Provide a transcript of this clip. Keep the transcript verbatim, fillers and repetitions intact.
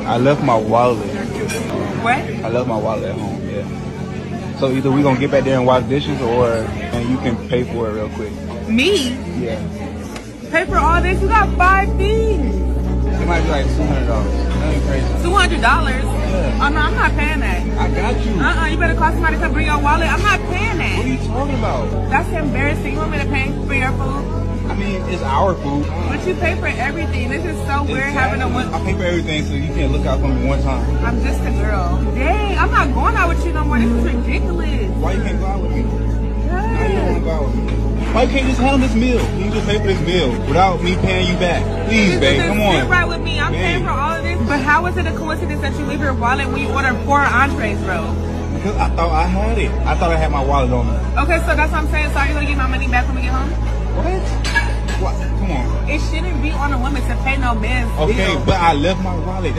I left my wallet. What? I left my wallet at home, yeah. So either we gonna get back there and wash dishes or and you can pay for it real quick. Me? Yeah. Pay for all this? You got five things. It might be like two hundred dollars. Nothing crazy. two hundred dollars? Yeah. Oh no, I'm not paying that. I got you. Uh-uh, you better call somebody to bring your wallet. I'm not paying that. What are you talking about? That's embarrassing. You want me to pay for your food? I mean, it's our food. But you pay for everything. This is so weird having a one. I pay for everything so you can't look out for me one time. I'm just a girl. Dang, I'm not going out with you no more. This is ridiculous. Why you can't go out with me? Why you Good. don't want to go out with me? Why you can't just handle this meal? You can just pay for this meal without me paying you back. Please, This babe, is come sit on. right with me. I'm Babe. paying for all of this. But how is it a coincidence that you leave your wallet when you order four entrees, bro? Because I thought I had it. I thought I had my wallet on me. Okay, so that's what I'm saying. So are you gonna get my money back when we get home? What? What? Come on. It shouldn't be on a woman to pay no man's Okay, bill. but I left my wallet.